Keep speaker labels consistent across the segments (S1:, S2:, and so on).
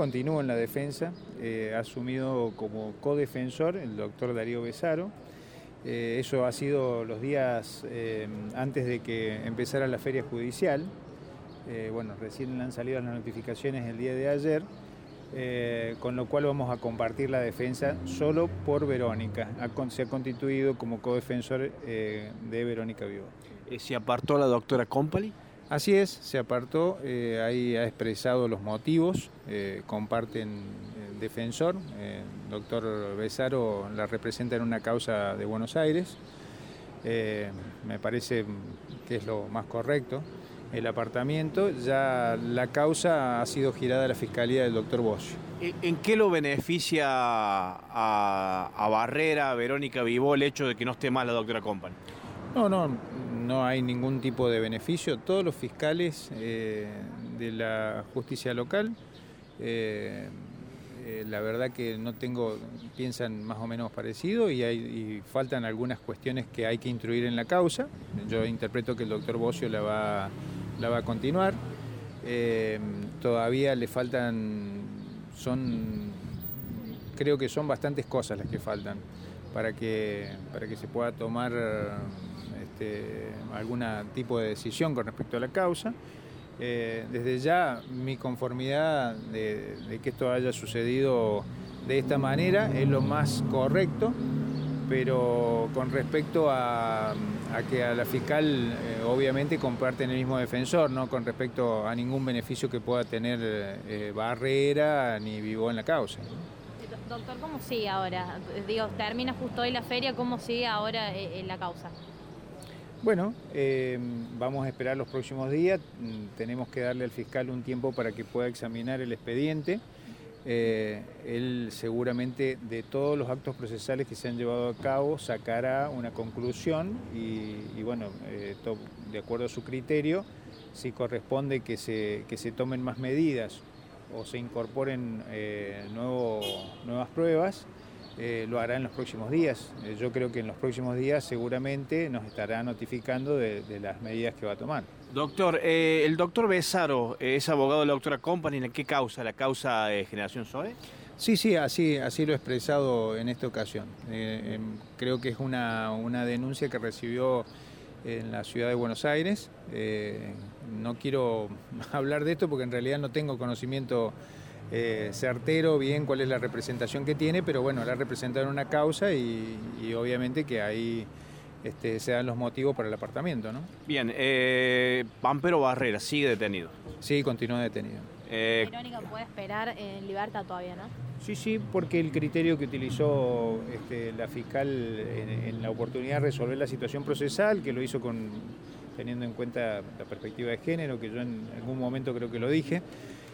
S1: continúo en la defensa, ha asumido como codefensor el doctor Darío Besaro. Eso ha sido los días antes de que empezara la feria judicial. Bueno, recién han salido las notificaciones el día de ayer, con lo cual vamos a compartir la defensa solo por Verónica. Se ha constituido como codefensor de Verónica Vivo.
S2: ¿Se apartó la doctora Company?
S1: Así es, se apartó, ahí ha expresado los motivos, comparten el defensor, el doctor Besaro la representa en una causa de Buenos Aires, me parece que es lo más correcto. El apartamiento, ya la causa ha sido girada a la Fiscalía del doctor Bosch.
S2: ¿En qué lo beneficia a Barrera, a Verónica Vivo, el hecho de que no esté más la doctora Company?
S1: No hay ningún tipo de beneficio. Todos los fiscales de la justicia local, la verdad que piensan más o menos parecido y faltan algunas cuestiones que hay que instruir en la causa. Yo interpreto que el doctor Bocio la va a continuar. Todavía le faltan, creo que son bastantes cosas las que faltan para que se pueda tomar algún tipo de decisión con respecto a la causa. Desde ya mi conformidad de que esto haya sucedido de esta manera es lo más correcto, pero con respecto a que a la fiscal obviamente comparten el mismo defensor, no con respecto a ningún beneficio que pueda tener Barrera ni Vivo en la causa.
S3: Doctor, ¿cómo sigue ahora? Digo, termina justo hoy la feria, ¿cómo sigue ahora la causa?
S1: Bueno, vamos a esperar los próximos días, tenemos que darle al fiscal un tiempo para que pueda examinar el expediente. Él seguramente de todos los actos procesales que se han llevado a cabo sacará una conclusión y bueno, de acuerdo a su criterio, si corresponde que se tomen más medidas o se incorporen nuevas pruebas, lo hará en los próximos días. Yo creo que en los próximos días seguramente nos estará notificando de las medidas que va a tomar.
S2: Doctor, el doctor Besaro es abogado de la doctora Company. ¿En qué causa? ¿La causa de Generación Zoe?
S1: Sí, así lo he expresado en esta ocasión. Creo que es una denuncia que recibió en la ciudad de Buenos Aires. No quiero hablar de esto porque en realidad no tengo conocimiento certero bien cuál es la representación que tiene, pero bueno, la ha representado en una causa y obviamente que ahí se dan los motivos para el apartamiento, ¿no?
S2: Bien, Pampero Barrera sigue detenido.
S1: Sí, continúa detenido.
S3: Verónica puede esperar en libertad todavía, ¿no?
S1: Sí, porque el criterio que utilizó la fiscal en la oportunidad de resolver la situación procesal, que lo hizo teniendo en cuenta la perspectiva de género, que yo en algún momento creo que lo dije,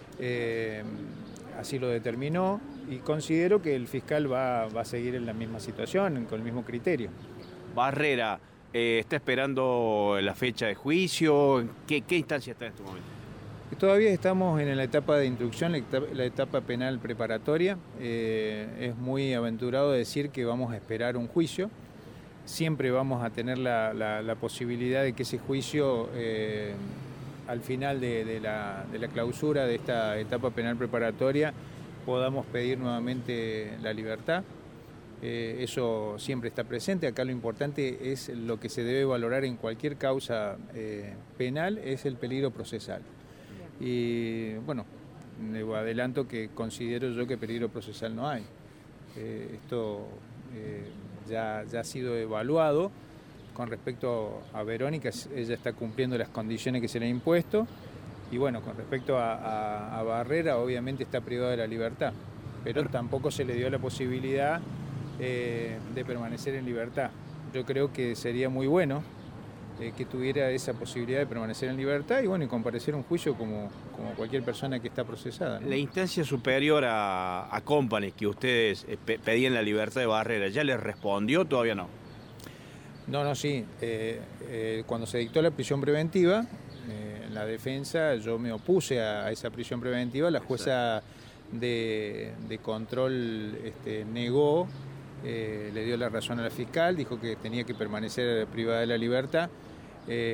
S1: así lo determinó y considero que el fiscal va a seguir en la misma situación, con el mismo criterio.
S2: Barrera, ¿está esperando la fecha de juicio? ¿Qué instancia está en este momento?
S1: Todavía estamos en la etapa de instrucción, la etapa penal preparatoria. Es muy aventurado decir que vamos a esperar un juicio. Siempre vamos a tener la posibilidad de que ese juicio, al final de la clausura de esta etapa penal preparatoria, podamos pedir nuevamente la libertad. Eso siempre está presente. Acá lo importante es lo que se debe valorar en cualquier causa penal, es el peligro procesal. Y bueno, adelanto que considero yo que peligro procesal no hay. Esto ya ha sido evaluado. Con respecto a Verónica, ella está cumpliendo las condiciones que se le ha impuesto. Y bueno, con respecto a Barrera, obviamente está privada de la libertad, pero tampoco se le dio la posibilidad de permanecer en libertad. Yo creo que sería muy bueno que tuviera esa posibilidad de permanecer en libertad y bueno, y comparecer a un juicio como cualquier persona que está procesada, ¿no?
S2: La instancia superior a Company, que ustedes pedían la libertad de Barrera, ¿ya les respondió o todavía no?
S1: Sí. Cuando se dictó la prisión preventiva, la defensa, yo me opuse a esa prisión preventiva, la jueza de control negó, le dio la razón a la fiscal, dijo que tenía que permanecer privada de la libertad,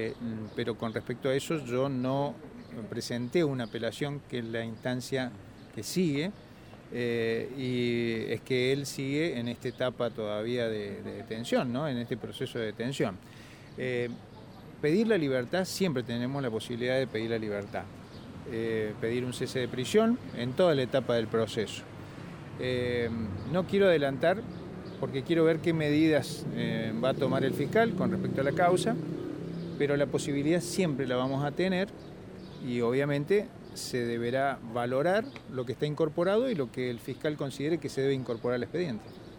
S1: pero con respecto a eso yo no presenté una apelación, que es la instancia que sigue, y es que él sigue en esta etapa todavía de detención, ¿no? En este proceso de detención. Pedir la libertad, siempre tenemos la posibilidad de pedir la libertad. Pedir un cese de prisión en toda la etapa del proceso. No quiero adelantar porque quiero ver qué medidas va a tomar el fiscal con respecto a la causa, pero la posibilidad siempre la vamos a tener y obviamente se deberá valorar lo que está incorporado y lo que el fiscal considere que se debe incorporar al expediente.